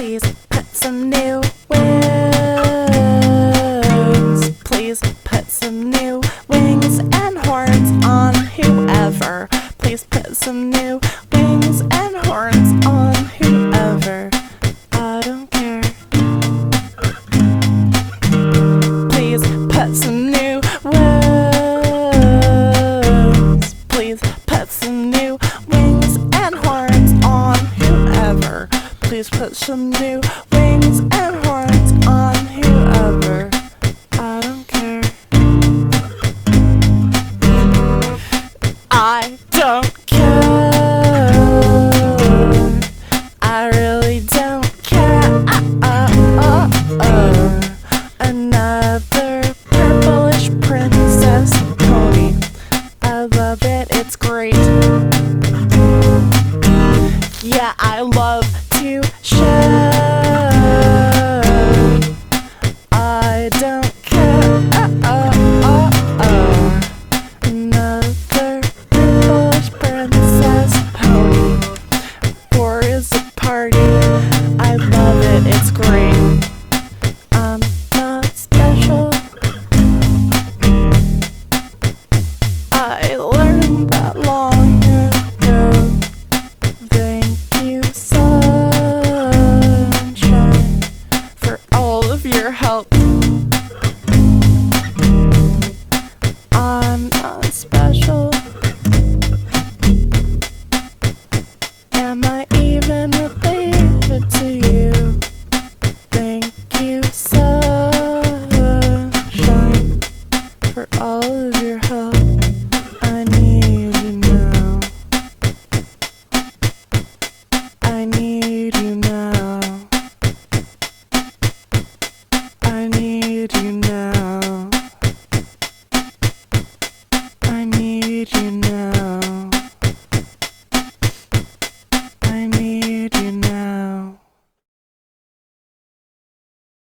Please put some new wings. Please put some new wings and horns on whoever. Please put some new wings and horns on whoever. I don't care. Please put some new wings. Please put some new wings and horns on whoever. Please put some new wings and horns on whoever. I don't care. I don't care. I really don't care. Another purplish princess pony. I love it, it's great. Yeah, I love to share. I don't care. Another purplish princess pony. 4 is a party. I love it, it's great. I'm not special. I learned that long ago. Thank you, sunshine, for all of your help. I'm not special. Am I even related to you? Thank you, sunshine, for all of your help. I need you now. I need you now. I need you now. I need you now.